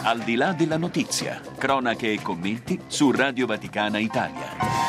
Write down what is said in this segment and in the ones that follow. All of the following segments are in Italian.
Al di là della notizia, cronache e commenti su Radio Vaticana Italia.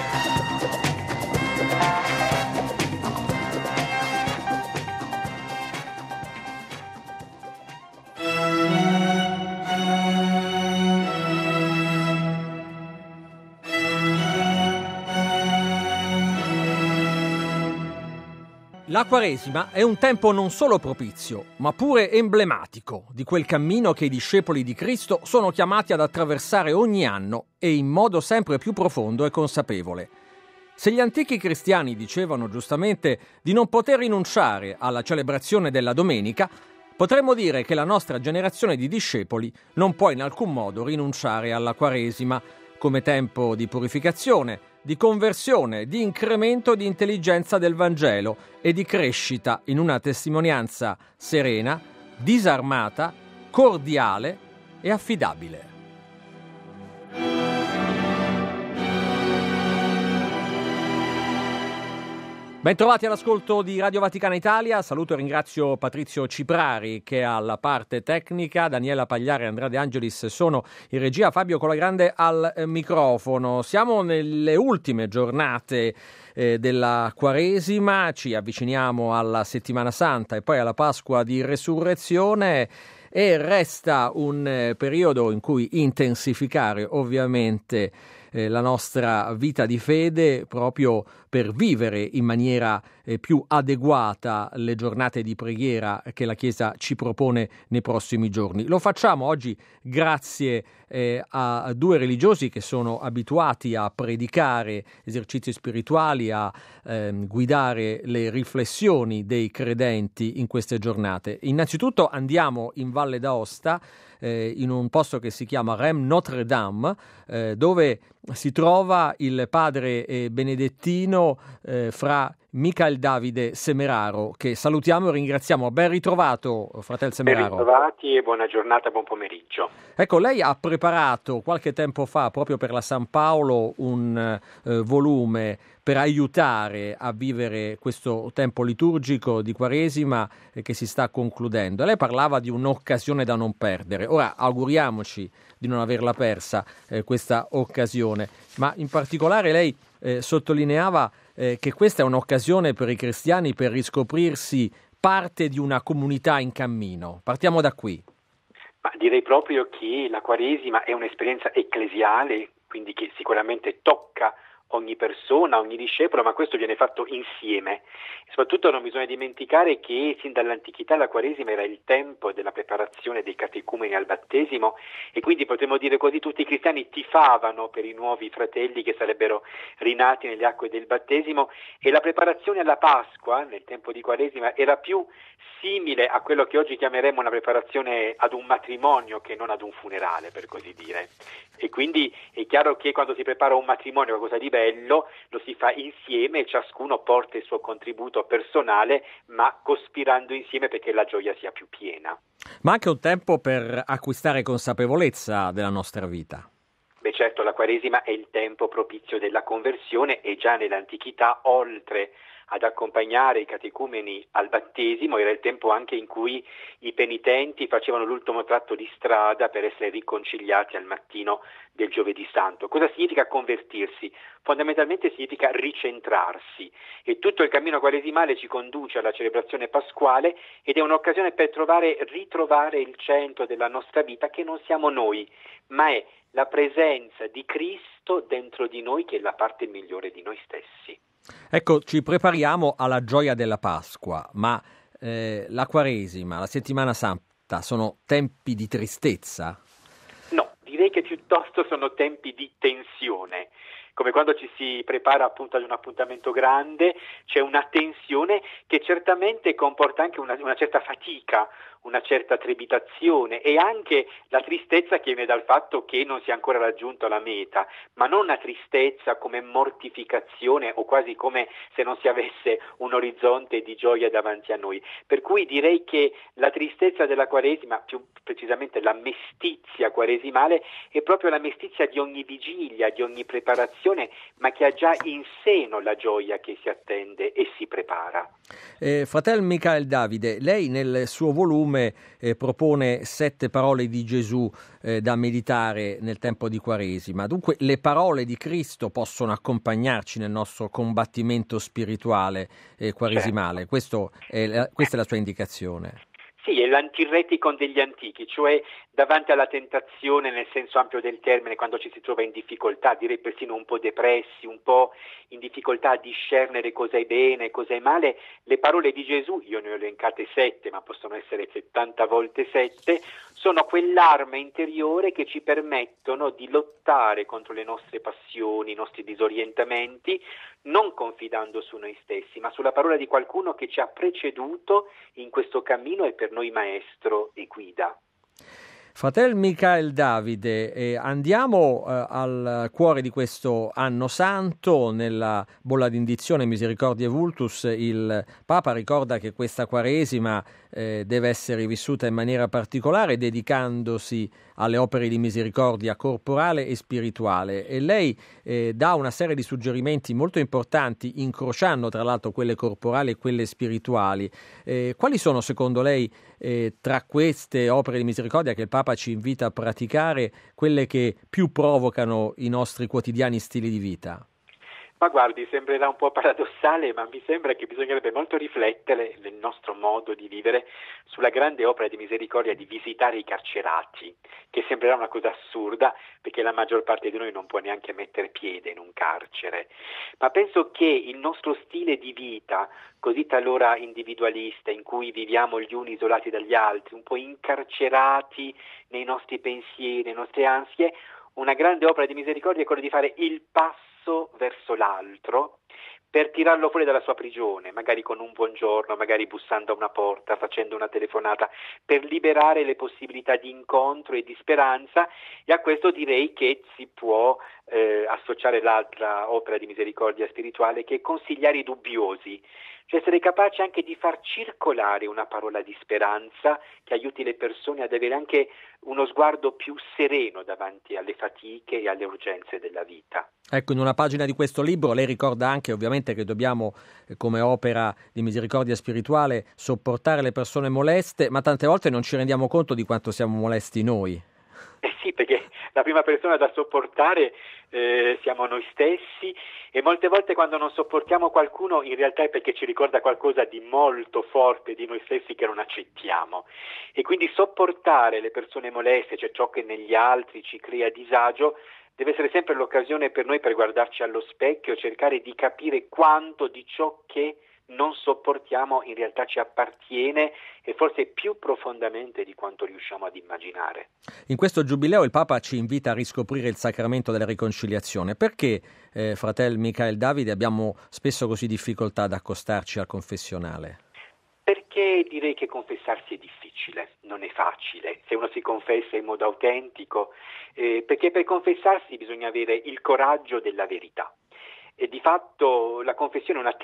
La Quaresima è un tempo non solo propizio, ma pure emblematico di quel cammino che i discepoli di Cristo sono chiamati ad attraversare ogni anno e in modo sempre più profondo e consapevole. Se gli antichi cristiani dicevano giustamente di non poter rinunciare alla celebrazione della domenica, potremmo dire che la nostra generazione di discepoli non può in alcun modo rinunciare alla Quaresima come tempo di purificazione, di conversione, di incremento di intelligenza del Vangelo e di crescita in una testimonianza serena, disarmata, cordiale e affidabile. Bentrovati all'ascolto di Radio Vaticana Italia, saluto e ringrazio Patrizio Ciprari che è alla parte tecnica, Daniela Pagliare e Andrea De Angelis sono in regia, Fabio Colagrande al microfono. Siamo nelle ultime giornate della Quaresima, ci avviciniamo alla Settimana Santa e poi alla Pasqua di Resurrezione e resta un periodo in cui intensificare ovviamente la nostra vita di fede proprio per vivere in maniera più adeguata le giornate di preghiera che la Chiesa ci propone nei prossimi giorni. Lo facciamo oggi grazie a due religiosi che sono abituati a predicare esercizi spirituali, a guidare le riflessioni dei credenti in queste giornate. Innanzitutto andiamo in Valle d'Aosta, in un posto che si chiama Rem Notre Dame, dove si trova il padre benedettino fra Michael Davide Semeraro, che salutiamo e ringraziamo. Ben ritrovato, fratel Semeraro. Ben ritrovati e buona giornata, buon pomeriggio. Ecco, lei ha preparato qualche tempo fa, proprio per la San Paolo, un volume per aiutare a vivere questo tempo liturgico di Quaresima che si sta concludendo. Lei parlava di un'occasione da non perdere. Ora, auguriamoci di non averla persa questa occasione, ma in particolare lei sottolineava che questa è un'occasione per i cristiani per riscoprirsi parte di una comunità in cammino. Partiamo da qui. Ma direi proprio che la Quaresima è un'esperienza ecclesiale, quindi che sicuramente tocca ogni persona, ogni discepolo, ma questo viene fatto insieme. E soprattutto non bisogna dimenticare che sin dall'antichità la Quaresima era il tempo della preparazione dei catecumeni al battesimo e quindi potremmo dire così tutti i cristiani tifavano per i nuovi fratelli che sarebbero rinati nelle acque del battesimo e la preparazione alla Pasqua nel tempo di Quaresima era più simile a quello che oggi chiameremmo una preparazione ad un matrimonio che non ad un funerale, per così dire. E quindi è chiaro che quando si prepara un matrimonio, qualcosa di bello, lo si fa insieme e ciascuno porta il suo contributo personale, ma cospirando insieme perché la gioia sia più piena. Ma anche un tempo per acquistare consapevolezza della nostra vita. Beh, certo, la Quaresima è il tempo propizio della conversione e già nell'antichità, oltre ad accompagnare i catecumeni al battesimo, era il tempo anche in cui i penitenti facevano l'ultimo tratto di strada per essere riconciliati al mattino del giovedì santo. Cosa significa convertirsi? Fondamentalmente significa ricentrarsi e tutto il cammino quaresimale ci conduce alla celebrazione pasquale ed è un'occasione per ritrovare il centro della nostra vita che non siamo noi, ma è la presenza di Cristo dentro di noi che è la parte migliore di noi stessi. Ecco, ci prepariamo alla gioia della Pasqua, ma la Quaresima, la Settimana Santa sono tempi di tristezza? No, direi che piuttosto sono tempi di tensione. Come quando ci si prepara appunto ad un appuntamento grande, c'è una tensione che certamente comporta anche una certa fatica, una certa trepidazione e anche la tristezza che viene dal fatto che non si è ancora raggiunto la meta, ma non una tristezza come mortificazione o quasi come se non si avesse un orizzonte di gioia davanti a noi. Per cui direi che la tristezza della Quaresima, più precisamente la mestizia quaresimale, è proprio la mestizia di ogni vigilia, di ogni preparazione missione, ma che ha già in seno la gioia che si attende e si prepara. Fratel Michael Davide, lei nel suo volume propone 7 parole di Gesù da meditare nel tempo di Quaresima. Dunque le parole di Cristo possono accompagnarci nel nostro combattimento spirituale quaresimale. Certo. Questa è la sua indicazione. Sì, è l'antireticon degli antichi, cioè davanti alla tentazione nel senso ampio del termine, quando ci si trova in difficoltà, direi persino un po' depressi, un po' in difficoltà a discernere cosa è bene, cosa è male, le parole di Gesù, io ne ho elencate 7, ma possono essere 70 volte 7, sono quell'arma interiore che ci permettono di lottare contro le nostre passioni, i nostri disorientamenti, non confidando su noi stessi, ma sulla parola di qualcuno che ci ha preceduto in questo cammino e per noi maestro e guida. Fratel Michael Davide, andiamo al cuore di questo anno santo. Nella bolla d'indizione Misericordiae Vultus il Papa ricorda che questa Quaresima deve essere vissuta in maniera particolare, dedicandosi alle opere di misericordia corporale e spirituale, e lei dà una serie di suggerimenti molto importanti, incrociando tra l'altro quelle corporali e quelle spirituali. Quali sono secondo lei tra queste opere di misericordia che il Papa ci invita a praticare quelle che più provocano i nostri quotidiani stili di vita? Ma guardi, sembrerà un po' paradossale, ma mi sembra che bisognerebbe molto riflettere nel nostro modo di vivere sulla grande opera di misericordia di visitare i carcerati, che sembrerà una cosa assurda perché la maggior parte di noi non può neanche mettere piede in un carcere. Ma penso che il nostro stile di vita, così talora individualista, in cui viviamo gli uni isolati dagli altri, un po' incarcerati nei nostri pensieri, nelle nostre ansie, una grande opera di misericordia è quella di fare il passo verso l'altro per tirarlo fuori dalla sua prigione, magari con un buongiorno, magari bussando a una porta, facendo una telefonata, per liberare le possibilità di incontro e di speranza. E a questo direi che si può associare l'altra opera di misericordia spirituale, che è consigliare i dubbiosi, cioè essere capaci anche di far circolare una parola di speranza che aiuti le persone ad avere anche uno sguardo più sereno davanti alle fatiche e alle urgenze della vita. Ecco, in una pagina di questo libro lei ricorda anche ovviamente che dobbiamo, come opera di misericordia spirituale, sopportare le persone moleste, ma tante volte non ci rendiamo conto di quanto siamo molesti noi. Sì, perché la prima persona da sopportare siamo noi stessi, e molte volte quando non sopportiamo qualcuno in realtà è perché ci ricorda qualcosa di molto forte di noi stessi che non accettiamo, e quindi sopportare le persone moleste, cioè ciò che negli altri ci crea disagio, deve essere sempre l'occasione per noi per guardarci allo specchio, cercare di capire quanto di ciò che non sopportiamo in realtà ci appartiene, e forse più profondamente di quanto riusciamo ad immaginare. In questo giubileo il Papa ci invita a riscoprire il sacramento della riconciliazione. Perché, fratel Michael Davide, abbiamo spesso così difficoltà ad accostarci al confessionale? Perché direi che confessarsi è difficile, non è facile, se uno si confessa in modo autentico, perché per confessarsi bisogna avere il coraggio della verità. E di fatto la confessione è una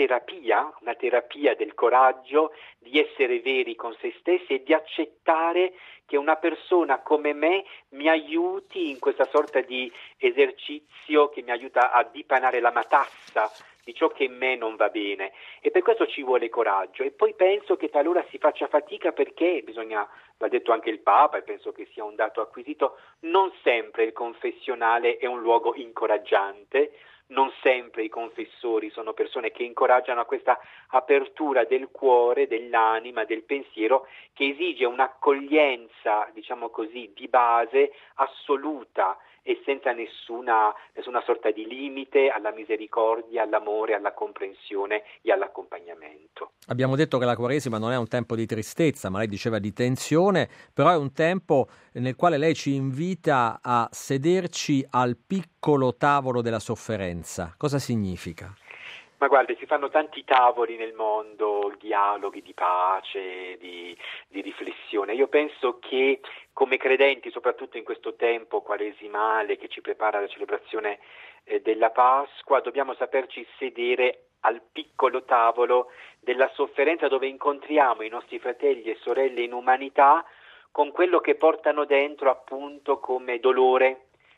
terapia del coraggio di essere veri con se stessi e di accettare che una persona come me mi aiuti in questa sorta di esercizio che mi aiuta a dipanare la matassa di ciò che in me non va bene, e per questo ci vuole coraggio. E poi penso che talora si faccia fatica perché l'ha detto anche il Papa e penso che sia un dato acquisito, non sempre il confessionale è un luogo incoraggiante, non sempre i confessori sono persone che incoraggiano a questa apertura del cuore, dell'anima, del pensiero, che esige un'accoglienza, diciamo così, di base assoluta e senza nessuna sorta di limite alla misericordia, all'amore, alla comprensione e all'accompagnamento. Abbiamo detto che la Quaresima non è un tempo di tristezza, ma lei diceva di tensione, però è un tempo nel quale lei ci invita a sederci al piccolo tavolo della sofferenza. Cosa significa? Ma guardi, si fanno tanti tavoli nel mondo, dialoghi di pace, di riflessione. Io penso che come credenti, soprattutto in questo tempo quaresimale che ci prepara alla celebrazione della Pasqua, dobbiamo saperci sedere al piccolo tavolo della sofferenza, dove incontriamo i nostri fratelli e sorelle in umanità con quello che portano dentro appunto come dolore,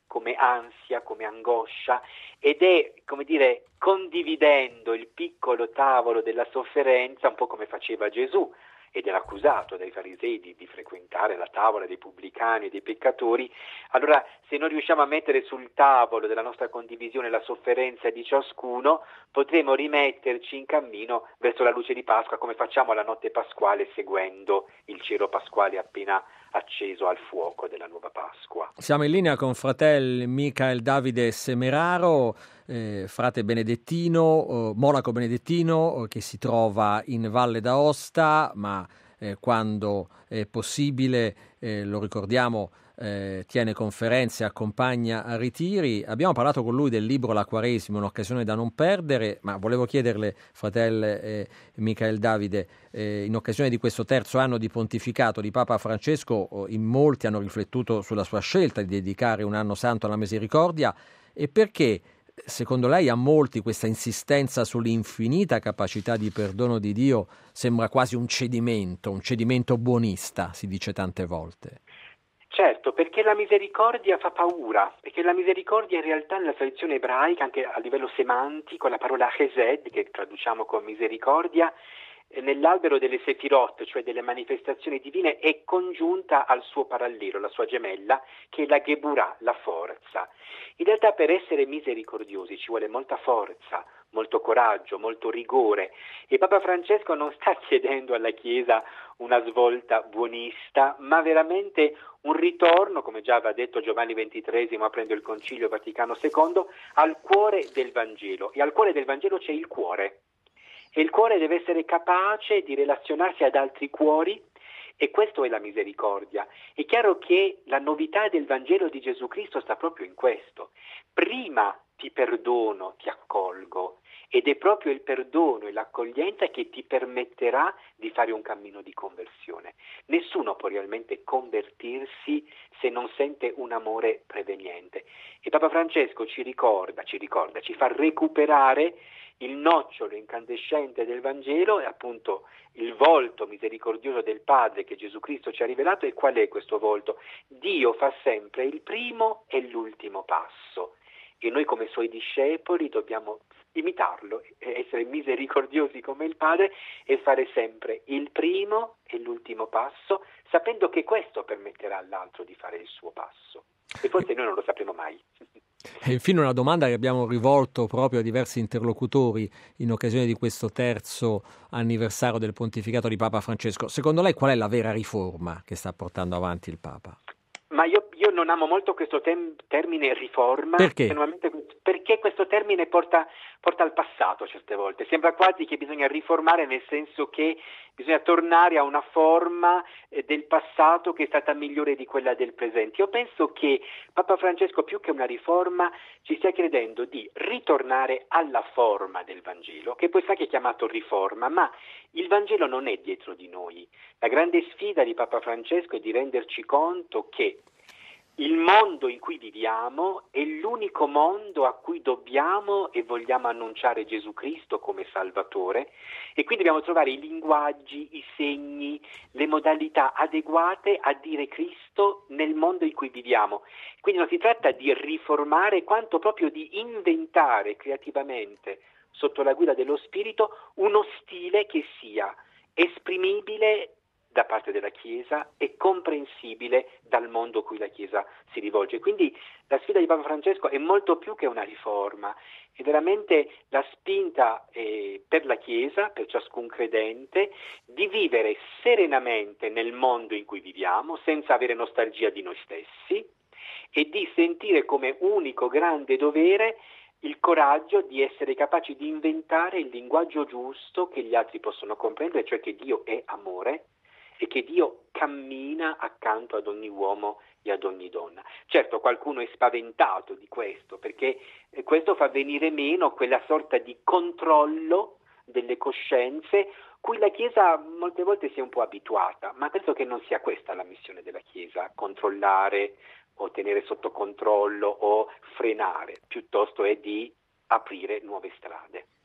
come ansia, come angoscia, ed è, come dire, condividendo il piccolo tavolo della sofferenza, un po' come faceva Gesù, ed era accusato dai farisei di frequentare la tavola dei pubblicani e dei peccatori. Allora, se noi riusciamo a mettere sul tavolo della nostra condivisione la sofferenza di ciascuno, potremo rimetterci in cammino verso la luce di Pasqua, come facciamo alla notte pasquale, seguendo il cero pasquale appena acceso al fuoco della nuova Pasqua. Siamo in linea con fratello Michael Davide Semeraro, frate benedettino, monaco benedettino, che si trova in Valle d'Aosta, ma quando è possibile, lo ricordiamo, tiene conferenze, accompagna a ritiri. Abbiamo parlato con lui del libro La Quaresima, un'occasione da non perdere, ma volevo chiederle, fratello Michael Davide, in occasione di questo terzo anno di pontificato di Papa Francesco, in molti hanno riflettuto sulla sua scelta di dedicare un anno santo alla misericordia, e perché secondo lei a molti questa insistenza sull'infinita capacità di perdono di Dio sembra quasi un cedimento buonista, si dice tante volte. Certo, perché la misericordia fa paura, perché la misericordia in realtà nella tradizione ebraica, anche a livello semantico, la parola chesed, che traduciamo con misericordia, nell'albero delle sefirot, cioè delle manifestazioni divine, è congiunta al suo parallelo, la sua gemella, che è la Geburah, la forza. In realtà per essere misericordiosi ci vuole molta forza, molto coraggio, molto rigore, e Papa Francesco non sta chiedendo alla Chiesa una svolta buonista, ma veramente un ritorno, come già aveva detto Giovanni XXIII aprendo il Concilio Vaticano II, al cuore del Vangelo. E al cuore del Vangelo c'è il cuore. E il cuore deve essere capace di relazionarsi ad altri cuori, e questo è la misericordia. È chiaro che la novità del Vangelo di Gesù Cristo sta proprio in questo. Prima ti perdono, ti accolgo, ed è proprio il perdono e l'accoglienza che ti permetterà di fare un cammino di conversione. Nessuno può realmente convertirsi se non sente un amore preveniente. E Papa Francesco ci fa recuperare il nocciolo incandescente del Vangelo, è appunto il volto misericordioso del Padre che Gesù Cristo ci ha rivelato. E qual è questo volto? Dio fa sempre il primo e l'ultimo passo, e noi come suoi discepoli dobbiamo imitarlo, essere misericordiosi come il Padre e fare sempre il primo e l'ultimo passo, sapendo che questo permetterà all'altro di fare il suo passo. E forse noi non lo sapremo mai. E infine una domanda che abbiamo rivolto proprio a diversi interlocutori in occasione di questo terzo anniversario del pontificato di Papa Francesco. Secondo lei qual è la vera riforma che sta portando avanti il Papa? Ma io non amo molto questo termine riforma. Perché? Perché questo termine porta al passato certe volte. Sembra quasi che bisogna riformare, nel senso che bisogna tornare a una forma del passato che è stata migliore di quella del presente. Io penso che Papa Francesco, più che una riforma, ci stia chiedendo di ritornare alla forma del Vangelo, che poi sa che è chiamato riforma, ma il Vangelo non è dietro di noi. La grande sfida di Papa Francesco è di renderci conto che il mondo in cui viviamo è l'unico mondo a cui dobbiamo e vogliamo annunciare Gesù Cristo come Salvatore, e quindi dobbiamo trovare i linguaggi, i segni, le modalità adeguate a dire Cristo nel mondo in cui viviamo. Quindi non si tratta di riformare quanto proprio di inventare creativamente, sotto la guida dello Spirito, uno stile che sia esprimibile da parte della Chiesa e comprensibile dal mondo a cui la Chiesa si rivolge. Quindi la sfida di Papa Francesco è molto più che una riforma, è veramente la spinta per la Chiesa, per ciascun credente, di vivere serenamente nel mondo in cui viviamo, senza avere nostalgia di noi stessi, e di sentire come unico grande dovere il coraggio di essere capaci di inventare il linguaggio giusto che gli altri possono comprendere, cioè che Dio è amore e che Dio cammina accanto ad ogni uomo e ad ogni donna. Certo, qualcuno è spaventato di questo, perché questo fa venire meno quella sorta di controllo delle coscienze cui la Chiesa molte volte si è un po' abituata, ma penso che non sia questa la missione della Chiesa, controllare o tenere sotto controllo o frenare, piuttosto è di aprire nuove strade.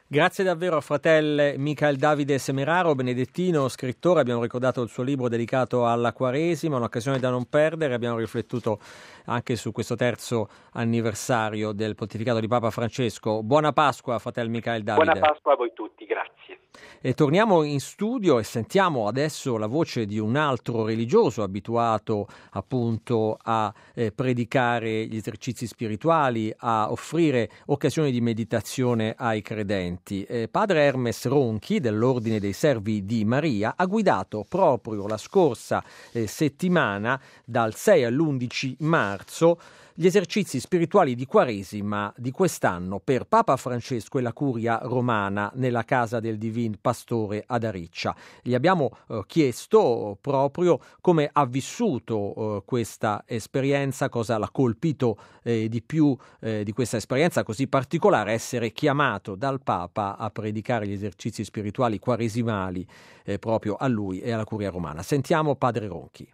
Grazie davvero a fratello Michael Davide Semeraro, benedettino, scrittore. Abbiamo ricordato il suo libro dedicato alla Quaresima, un'occasione da non perdere. Abbiamo riflettuto anche su questo terzo anniversario del pontificato di Papa Francesco. Buona Pasqua, fratello Michael Davide. Buona Pasqua a voi tutti, grazie. E torniamo in studio e sentiamo adesso la voce di un altro religioso abituato appunto a predicare gli esercizi spirituali, a offrire occasioni di meditazione ai credenti. Padre Hermes Ronchi dell'Ordine dei Servi di Maria ha guidato proprio la scorsa settimana, dal 6 all'11 marzo, gli esercizi spirituali di Quaresima di quest'anno per Papa Francesco e la Curia Romana nella Casa del Divin Pastore ad Ariccia. Gli abbiamo chiesto proprio come ha vissuto questa esperienza, cosa l'ha colpito di più di questa esperienza così particolare, essere chiamato dal Papa a predicare gli esercizi spirituali quaresimali proprio a lui e alla Curia Romana. Sentiamo Padre Ronchi.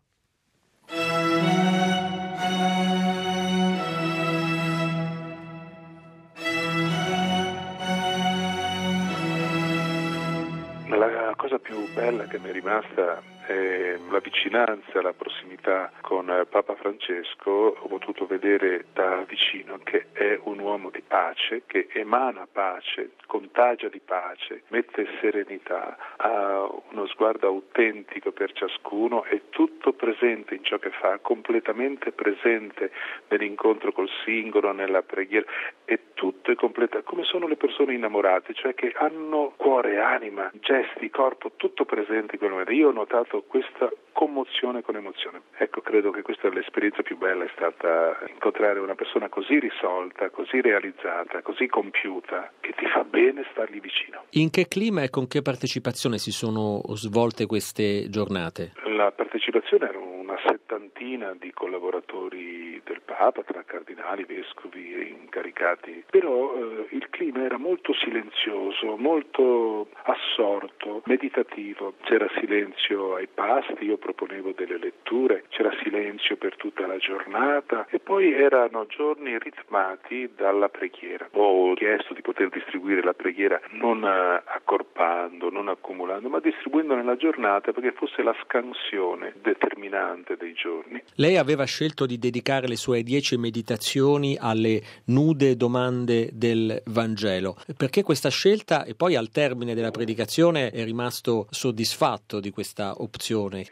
La cosa più bella che mi è rimasta è la vicinanza, la prossimità con Papa Francesco. Ho potuto vedere da vicino che è un uomo di pace, che emana pace, contagia di pace, mette serenità, ha uno sguardo autentico per ciascuno, è tutto presente in ciò che fa, completamente presente nell'incontro col singolo, nella preghiera, è tutto è completo, come sono le persone innamorate, cioè che hanno cuore, anima, gesti, corpo, tutto presente in quel momento. Io ho notato questa commozione con emozione. Ecco, credo che questa è l'esperienza più bella, è stata incontrare una persona così risolta, così realizzata, così compiuta, che ti fa bene stargli vicino. In che clima e con che partecipazione si sono svolte queste giornate? La partecipazione era una settantina di collaboratori del Papa, tra cardinali, vescovi e incaricati, però il clima era molto silenzioso, molto assorto, meditativo. C'era silenzio ai pasti, io proponevo delle letture, c'era silenzio per tutta la giornata e poi erano giorni ritmati dalla preghiera. Ho chiesto di poter distribuire la preghiera non accorpando, non accumulando, ma distribuendo nella giornata perché fosse la scansione determinante dei giorni. Lei aveva scelto di dedicare le sue 10 meditazioni alle nude domande del Vangelo. Perché questa scelta? E poi al termine della predicazione è rimasto soddisfatto di questa opzione?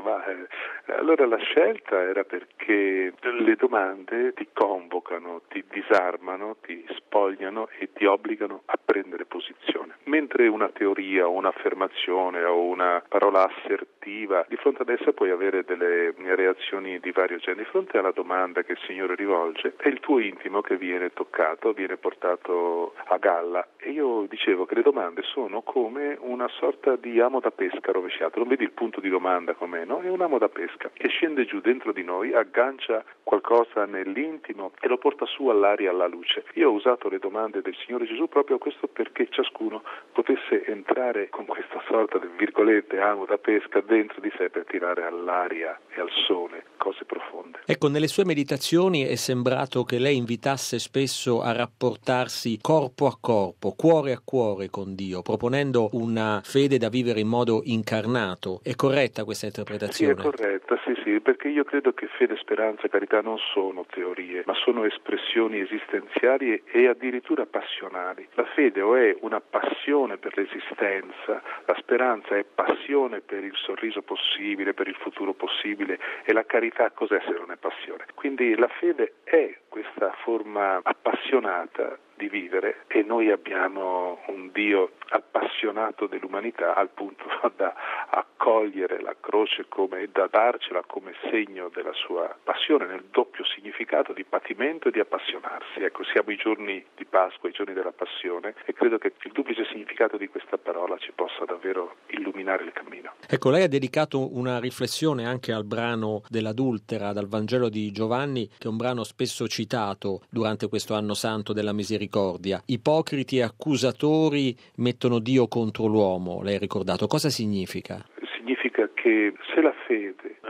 Allora la scelta era perché le domande ti convocano, ti disarmano, ti spogliano e ti obbligano a prendere posizione. Mentre una teoria o un'affermazione o una parola assertiva, di fronte ad essa puoi avere delle reazioni di vario genere. Di fronte alla domanda che il Signore rivolge, è il tuo intimo che viene toccato, viene portato a galla. E io dicevo che le domande sono come una sorta di amo da pesca rovesciato. Non vedi il punto di domanda com'è, no? È un amo da pesca che scende giù dentro di noi, aggancia qualcosa nell'intimo e lo porta su all'aria, alla luce. Io ho usato le domande del Signore Gesù proprio questo perché ciascuno potesse entrare con questa sorta di virgolette amo da pesca dentro di sé per tirare all'aria e al sole cose profonde. Ecco, nelle sue meditazioni è sembrato che lei invitasse spesso a rapportarsi corpo a corpo, cuore a cuore con Dio, proponendo una fede da vivere in modo incarnato. È corretta questa interpretazione? Sì, è corretta, sì, perché io credo che fede, speranza e carità non sono teorie, ma sono espressioni esistenziali e addirittura passionali. La fede o è una passione per l'esistenza, la speranza è passione per il sorriso possibile, per il futuro possibile, e la carità cos'è se non è passione? Quindi la fede è questa forma appassionata di vivere e noi abbiamo un Dio appassionato dell'umanità al punto da accogliere la croce come da darcela come segno della sua passione, nel doppio significato di patimento e di appassionarsi. Ecco, siamo i giorni di Pasqua, i giorni della passione, e credo che il duplice significato di questa parola ci possa davvero illuminare il cammino. Ecco, lei ha dedicato una riflessione anche al brano dell'Adultera dal Vangelo di Giovanni, che è un brano spesso citato durante questo anno santo della misericordia. Ipocriti e accusatori mettono Dio contro l'uomo, lei ha ricordato. Cosa significa? Significa che se la fede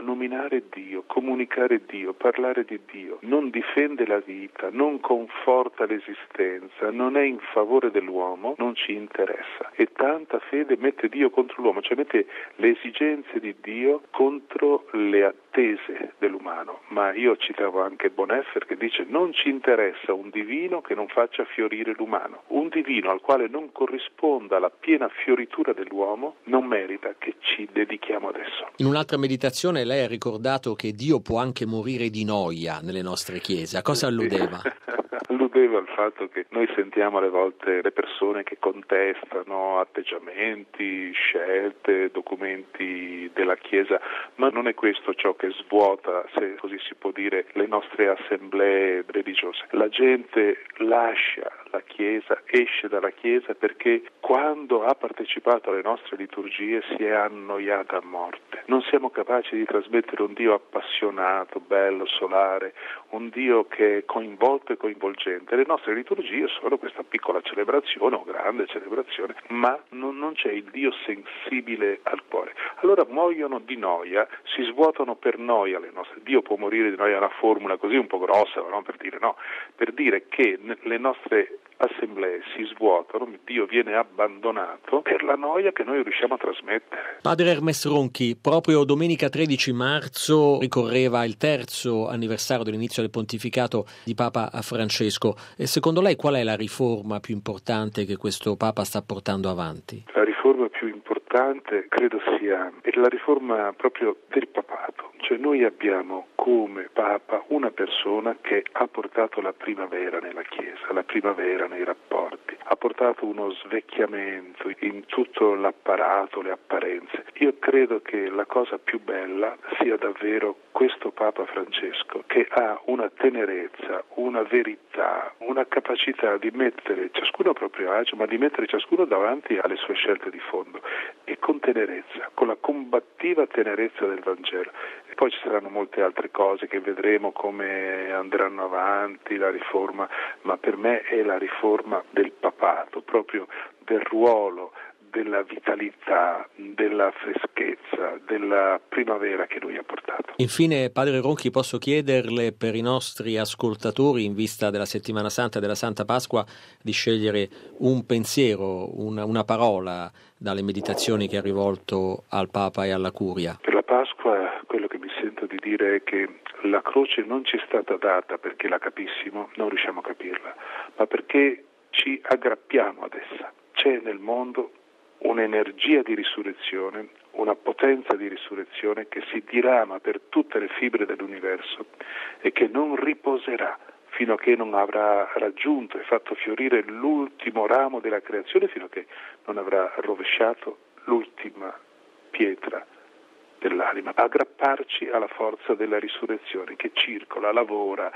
nominare Dio, comunicare Dio, parlare di Dio, non difende la vita, non conforta l'esistenza, non è in favore dell'uomo, non ci interessa. E tanta fede mette Dio contro l'uomo, cioè mette le esigenze di Dio contro le attese dell'umano. Ma io citavo anche Bonhoeffer che dice: non ci interessa un divino che non faccia fiorire l'umano. Un divino al quale non corrisponda la piena fioritura dell'uomo non merita che ci dedichiamo adesso. In un'altra meditazione lei ha ricordato che Dio può anche morire di noia nelle nostre chiese. A cosa alludeva? Alludeva al fatto che noi sentiamo alle volte le persone che contestano atteggiamenti, scelte, documenti della Chiesa, ma non è questo ciò che svuota, se così si può dire, le nostre assemblee religiose. La gente lascia la Chiesa, esce dalla Chiesa perché quando ha partecipato alle nostre liturgie si è annoiata a morte. Non siamo capaci di trasmettere un Dio appassionato, bello, solare, un Dio che è coinvolto e coinvolgente. Le nostre liturgie sono questa piccola celebrazione o grande celebrazione, ma non c'è il Dio sensibile al cuore. Allora muoiono di noia, si svuotano per noia le nostre. Dio può morire di noia, è una formula così un po' grossa, ma non per dire no, per dire che le nostre assemblee si svuotano, Dio viene abbandonato per la noia che noi riusciamo a trasmettere. Padre Hermes Ronchi, proprio domenica 13 marzo ricorreva il terzo anniversario dell'inizio del pontificato di Papa Francesco. E secondo lei qual è la riforma più importante che questo Papa sta portando avanti? La riforma più importante credo sia la riforma proprio del papato. Cioè noi abbiamo come Papa una persona che ha portato la primavera nella Chiesa, la primavera nei rapporti, ha portato uno svecchiamento in tutto l'apparato, le apparenze. Io credo che la cosa più bella sia davvero questo Papa Francesco, che ha una tenerezza, una verità, una capacità di mettere ciascuno a proprio agio, ma di mettere ciascuno davanti alle sue scelte di fondo, e con tenerezza, con la combattiva tenerezza del Vangelo. E poi ci saranno molte altre cose che vedremo come andranno avanti, la riforma, ma per me è la riforma del papato, proprio del ruolo, della vitalità, della freschezza, della primavera che lui ha portato. Infine, Padre Ronchi, posso chiederle per i nostri ascoltatori, in vista della Settimana Santa e della Santa Pasqua, di scegliere un pensiero, una parola dalle meditazioni che ha rivolto al Papa e alla Curia? Per la Pasqua quello che mi sento di dire è che la croce non ci è stata data perché la capissimo, non riusciamo a capirla, ma perché ci aggrappiamo ad essa. C'è nel mondo un'energia di risurrezione, una potenza di risurrezione che si dirama per tutte le fibre dell'universo e che non riposerà fino a che non avrà raggiunto e fatto fiorire l'ultimo ramo della creazione, fino a che non avrà rovesciato l'ultima pietra dell'anima. Aggrapparci alla forza della risurrezione che circola, lavora,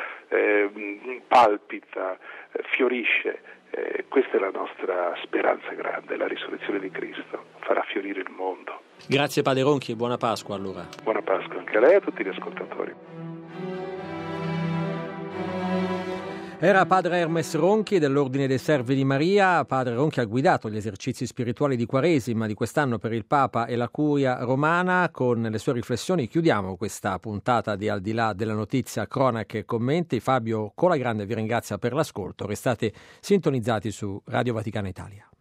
palpita, fiorisce. Questa è la nostra speranza grande, la risurrezione di Cristo farà fiorire il mondo. Grazie Padre Ronchi e buona Pasqua allora. Buona Pasqua anche a lei e a tutti gli ascoltatori. Era Padre Hermes Ronchi dell'Ordine dei Servi di Maria. Padre Ronchi ha guidato gli esercizi spirituali di Quaresima di quest'anno per il Papa e la Curia romana. Con le sue riflessioni chiudiamo questa puntata di Al di là della notizia, cronache e commenti. Fabio Colagrande vi ringrazia per l'ascolto. Restate sintonizzati su Radio Vaticana Italia.